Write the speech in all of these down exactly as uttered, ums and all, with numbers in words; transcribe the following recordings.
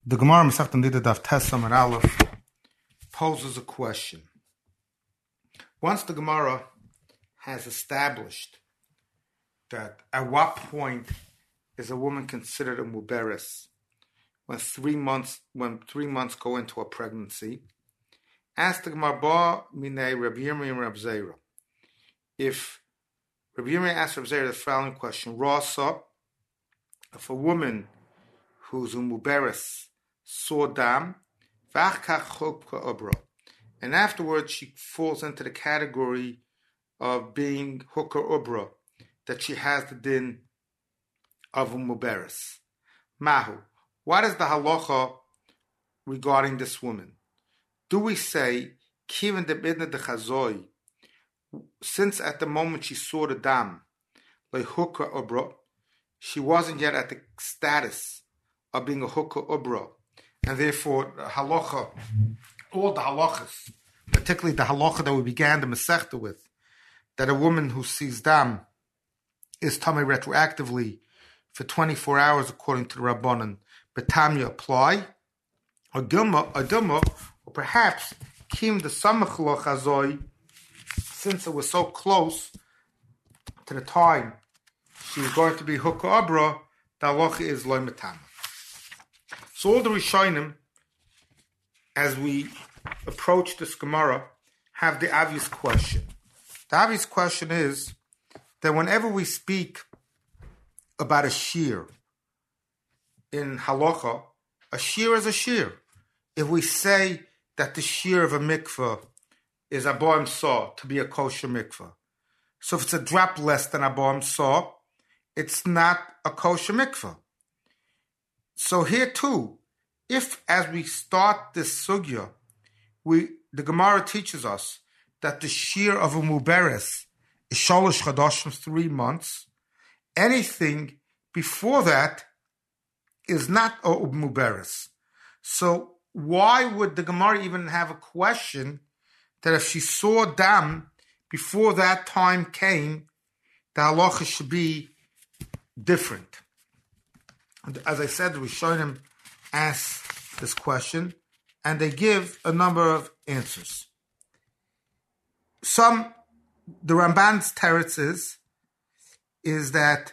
The Gemara Masechta Nida Daf Tes Amud Aleph poses a question. Once the Gemara has established that at what point is a woman considered a muberes when three months when three months go into a pregnancy, ask the Gemara Ba Minei Rabbi Yirmiyah and Rabbi Zera. If Rabbi Yirmiyah asks Rabbi Zera the following question: Rasa, if a woman who's a muberes saw dam, and afterwards she falls into the category of being hooker ubra, that she has the din of a muberes. Mahu, what is the halacha regarding this woman? Do we say kiven de bidna de chazoi, since at the moment she saw the dam, like hooker ubra, she wasn't yet at the status of being a hooker ubra, and therefore the halacha, all the halachas, particularly the halacha that we began the Masechta with, that a woman who sees dam is tamei retroactively for twenty-four hours according to the Rabbanan, but tamya apply, or gilma, or dilma, or perhaps kim the samach lo chazoi, since it was so close to the time she was going to be hooker ubra, the halacha is loy matama. So all the Rishonim, as we approach this Gemara, have the obvious question. The obvious question is that whenever we speak about a shear in halacha, a shear is a shear. If we say that the shear of a mikveh is a boim saw to be a kosher mikveh, so if it's a drop less than a boim saw, it's not a kosher mikveh. So here too, if as we start this sugya, we the Gemara teaches us that the shear of a muberes is shalosh chadashim, three months. Anything before that is not a muberes. So why would the Gemara even have a question that if she saw dam before that time came, the halacha should be different? As I said, we showed him ask this question, and they give a number of answers. Some, the Ramban's teretz is, is that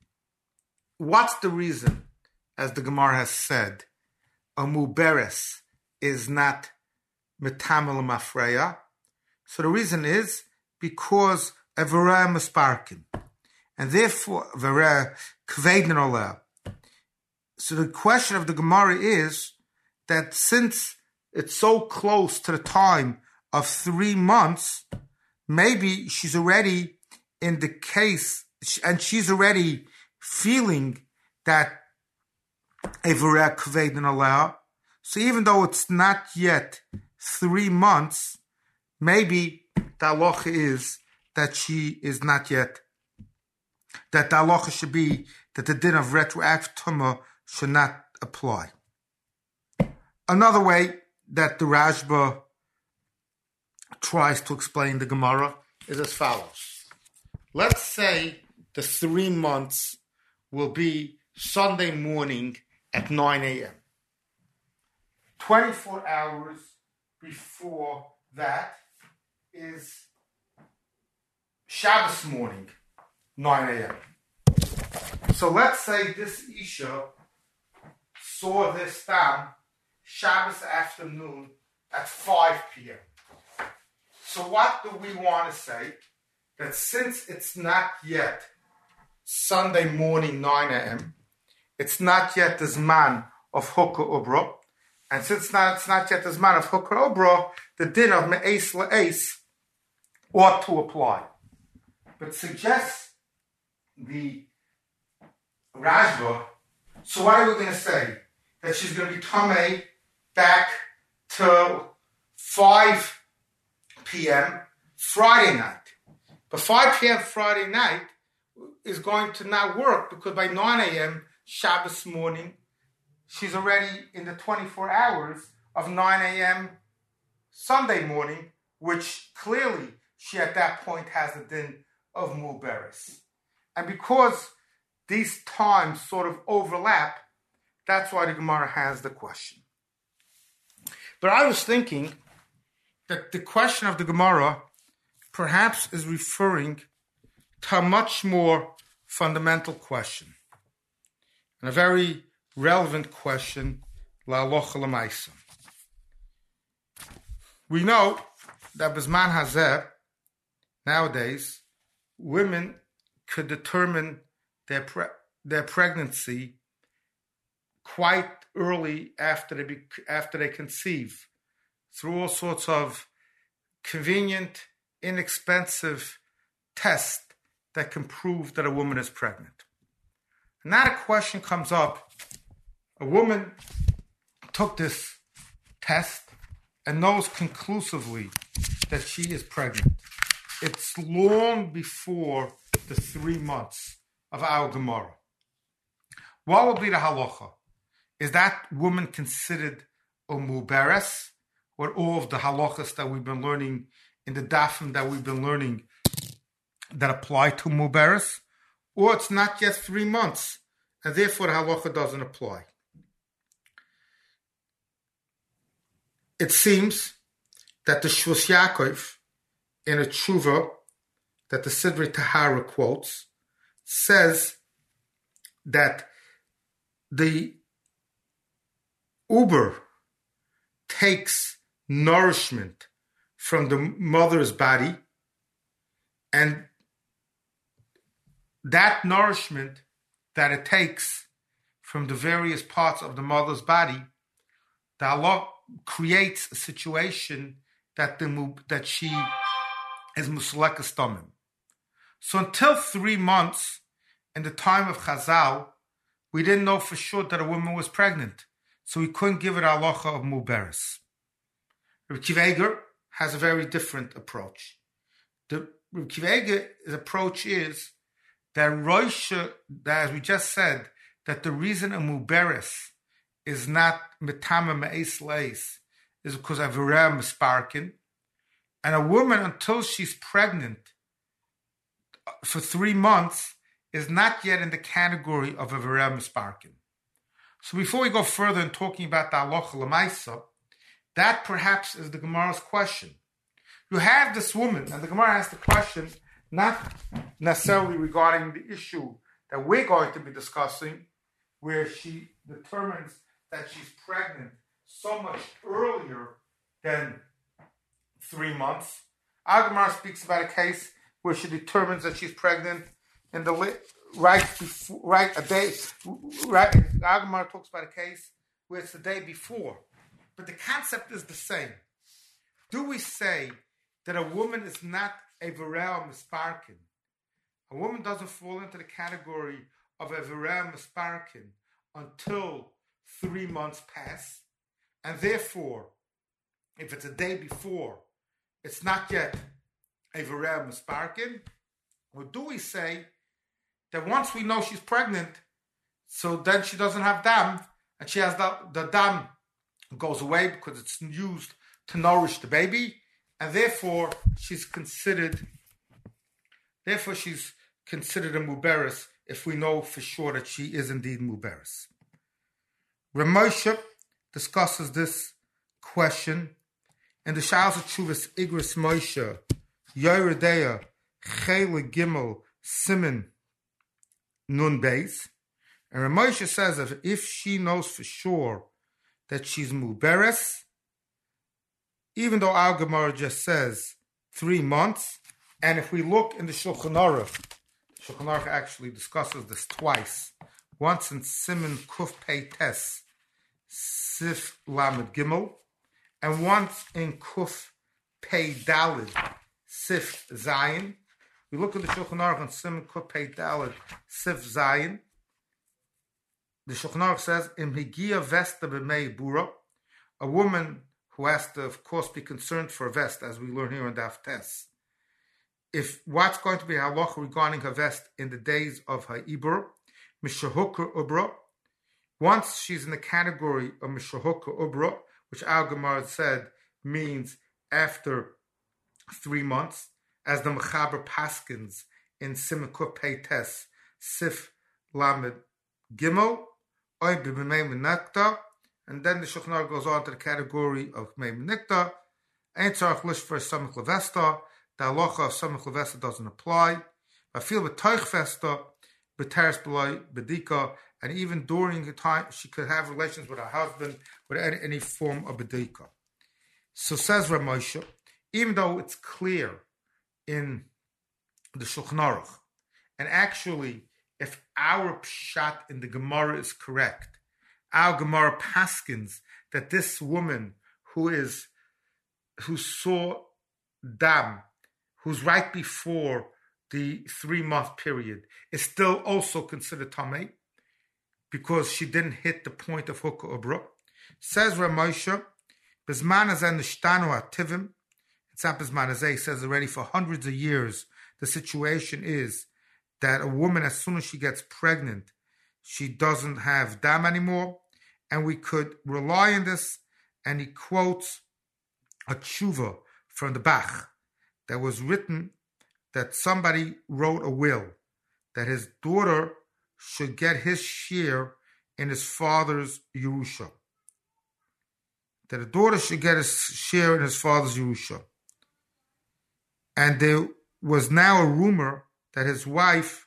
what's the reason, as the Gemara has said, a muberes is not metamel mafreya? So the reason is because a vera musparkin, and therefore vera kveidin oleh. So the question of the Gemara is that since it's so close to the time of three months, maybe she's already in the case, and she's already feeling that a vera kveidin oleh. So even though it's not yet three months, maybe the halacha is that she is not yet, that the halacha should be that the din of retroactive tumah should not apply. Another way that the Rashba tries to explain the Gemara is as follows. Let's say the three months will be Sunday morning at nine a.m. twenty-four hours before that is Shabbos morning, nine a.m. So let's say this Isha saw this dam Shabbos afternoon at five p.m. So what do we want to say? That since it's not yet Sunday morning nine a.m., it's not yet the Zman of hooker ubra, and since not, it's not yet the Zman of hooker ubra, the din of me'es la'es ought to apply. But suggests the Rashba, so what are we going to say? That she's going to be tamei back till five p.m. Friday night. But five p.m. Friday night is going to not work because by nine a.m. Shabbos morning, she's already in the twenty-four hours of nine a.m. Sunday morning, which clearly she at that point has the din of muberes. And because these times sort of overlap, That's why the Gemara has the question. But I was thinking that the question of the Gemara perhaps is referring to a much more fundamental question, and a very relevant question, la'alocha l'maisa. We know that Bizman Hazeh, nowadays, women could determine their pre- their pregnancy quite early after they be, after they conceive, through all sorts of convenient, inexpensive tests that can prove that a woman is pregnant. And now the question comes up: a woman took this test and knows conclusively that she is pregnant. It's long before the three months of our Gemara. What will be the halacha? Is that woman considered a muberes, or all of the halachas that we've been learning in the dafim that we've been learning that apply to muberes, or it's not yet three months, and therefore the halacha doesn't apply? It seems that the Shvus Yaakov, in a tshuva that the Sidrei Tahara quotes, says that the uber takes nourishment from the mother's body, and that nourishment that it takes from the various parts of the mother's body, the Allah creates a situation that the that she is musleka stomach. So until three months, in the time of Chazal, we didn't know for sure that a woman was pregnant, so we couldn't give it halacha of muberes. Rabbi Akiva Eiger has a very different approach. The Rabbi Akiva Eiger's approach is that Roisha, that as we just said, that the reason a muberes is not metama me'es leis is because of Avirah misparkin, and a woman until she's pregnant for three months is not yet in the category of Avirah misparkin. So before we go further in talking about the halacha l'maisa, that perhaps is the Gemara's question. You have this woman, and the Gemara has the question not necessarily regarding the issue that we're going to be discussing, where she determines that she's pregnant so much earlier than three months. Our Gemara speaks about a case where she determines that she's pregnant in the right before, right a day, right. Our Gemara talks about a case where it's the day before, but the concept is the same. Do we say that a woman is not a Varel Misparkin? A woman doesn't fall into the category of a Varel Misparkin until three months pass, and therefore, if it's a day before, it's not yet a Varel Misparkin? Or do we say that once we know she's pregnant, so then she doesn't have dam, and she has the, the dam goes away because it's used to nourish the baby, and therefore she's considered, therefore she's considered a muberes if we know for sure that she is indeed muberes. Ramosha discusses this question in the Shals of Chuvas Igris Moshe, Yoredeya, Chele Gimel, Simon, Nun Beis. And Ramosha says that if she knows for sure that she's muberes, even though our Gemara just says three months, and if we look in the Shulchan Aruch, Shulchan Aruch actually discusses this twice, once in Simon Kuf Pei Tes, Sif Lamed Gimel, and once in Kuf Pei Dalid, Sif Zayin. We look at the Shulchan Aruch and Simon Kuf Pei Dalid, Sif Zayin. The Shulchan Aruch says, Im Higia Vesta B'mei Bura, a woman who has to, of course, be concerned for a vest, as we learn here in Daf Tes. If what's going to be halacha regarding her vest in the days of her Ibur, Mishahukar Ubra, once she's in the category of Mishahukar Ubra, which our Gemara said means after three months, as the Mechaber Paskins in Simon Kuf Pei Tes, Sif Lamed Gimel, Oy b'mei menekta, and then the Shulchan Aruch goes on to the category of mei menekta. Ein tzarich lish for samich levesta. The halacha of samich levesta doesn't apply. I feel with toich vesta, b'teres b'loy bedika, and even during the time she could have relations with her husband without any form of bedika. So says Rav Moshe, even though it's clear in the Shulchan Aruch, and actually, if our pshat in the Gemara is correct, our Gemara paskins that this woman who is who saw dam, who's right before the three-month period, is still also considered tamei because she didn't hit the point of hukah ubra. Says Rav Moshe, Bizman hazeh nishtanu hativim. It's not Bizman hazeh. He says already for hundreds of years, the situation is that a woman, as soon as she gets pregnant, she doesn't have dam anymore, and we could rely on this. And he quotes a tshuva from the Bach that was written that somebody wrote a will that his daughter should get his share in his father's Yerusha. That a daughter should get his share in his father's Yerusha. And there was now a rumor that his wife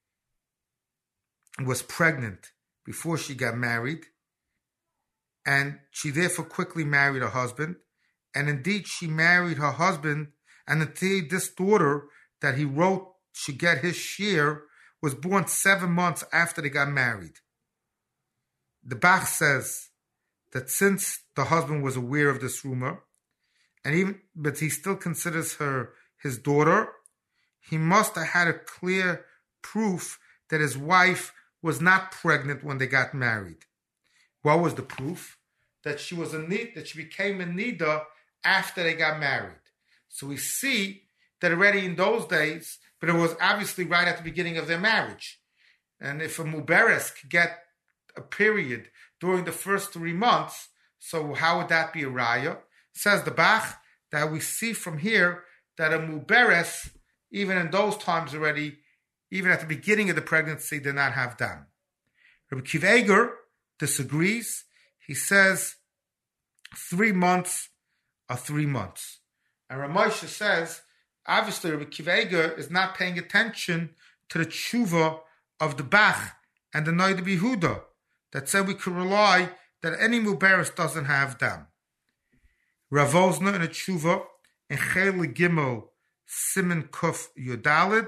was pregnant before she got married, and she therefore quickly married her husband. And indeed, she married her husband, and indeed this daughter that he wrote should get his share was born seven months after they got married. The Bach says that since the husband was aware of this rumor, and even but he still considers her his daughter, he must have had a clear proof that his wife was not pregnant when they got married. What was the proof? That she was a need, that she became a nida after they got married. So we see that already in those days, but it was obviously right at the beginning of their marriage. And if a muberes could get a period during the first three months, so how would that be a raya? Says the Bach that we see from here that a muberes, even in those times already, even at the beginning of the pregnancy, did not have dam. Rabbi Akiva Eiger disagrees. He says three months are three months. And Rav Moshe says, obviously Rabbi Akiva Eiger is not paying attention to the tshuva of the Bach and the Noida B'Yehuda that said we could rely that any muberes doesn't have dam. Rav Ozna in a tshuva in Chel Gimel Siman Kuf Yudalid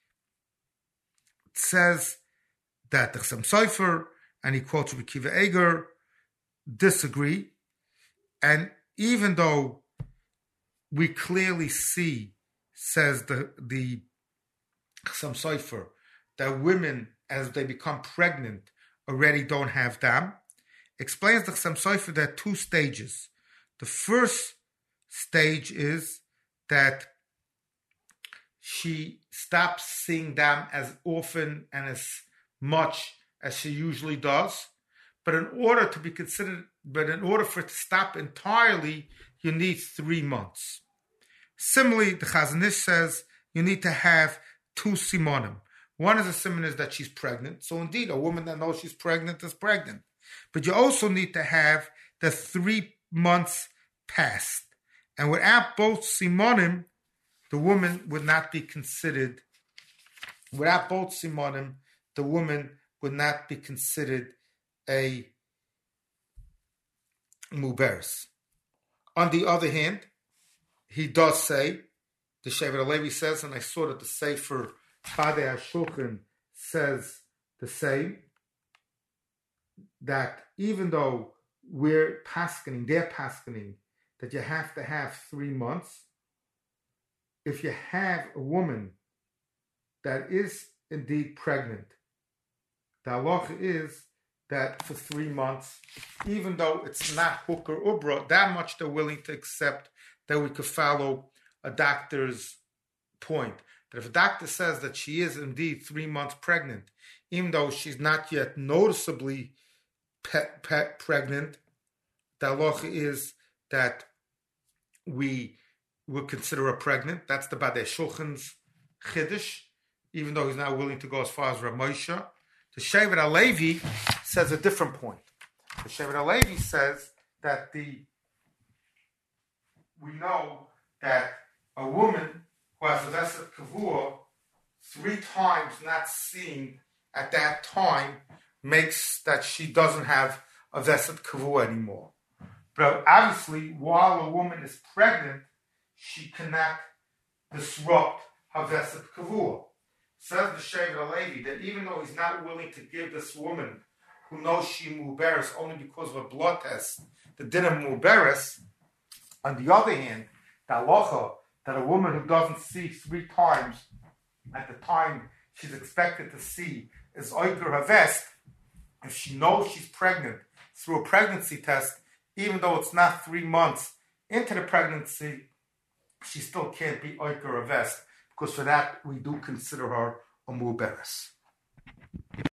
says that the Chassam Sofer, and he quotes Rabbi Akiva Eiger, disagree. And even though we clearly see, says the the Chassam Sofer, that women, as they become pregnant, already don't have dam, explains the Chassam Sofer there are two stages. The first stage is that she stops seeing dam as often and as much as she usually does. But in order to be considered, but in order for it to stop entirely, you need three months. Similarly, the Chazon Ish says you need to have two simonim. One is a simon is that she's pregnant. So indeed, a woman that knows she's pregnant is pregnant. But you also need to have the three months passed. And without both simonim, the woman would not be considered, without both simonim, the woman would not be considered a muberes. On the other hand, he does say, the Shevet HaLevi says, and I saw that the Sefer Chadei HaShulchan says the same, that even though we're paskening, they're paskening, that you have to have three months, if you have a woman that is indeed pregnant, the halacha is that for three months, even though it's not hook or ubra, that much they're willing to accept that we could follow a doctor's point. That if a doctor says that she is indeed three months pregnant, even though she's not yet noticeably pe- pe- pregnant, the halacha is that we would consider her pregnant. That's the Badei Shulchan's chiddush, even though he's not willing to go as far as Rav Moshe. The Shevet HaLevi says a different point. The Shevet HaLevi says that the we know that a woman who has a Vesed Kavua three times not seen at that time makes that she doesn't have a Vesed Kavua anymore. But obviously, while a woman is pregnant, she cannot disrupt her Vesed Kavua. Says the Shevet HaLevi that even though he's not willing to give this woman who knows she muberes only because of a blood test, the din of muberes, on the other hand, the halacha that a woman who doesn't see three times at the time she's expected to see is oiker havest, if she knows she's pregnant through a pregnancy test, even though it's not three months into the pregnancy, she still can't be oiker havest, because for that we do consider her a muberes.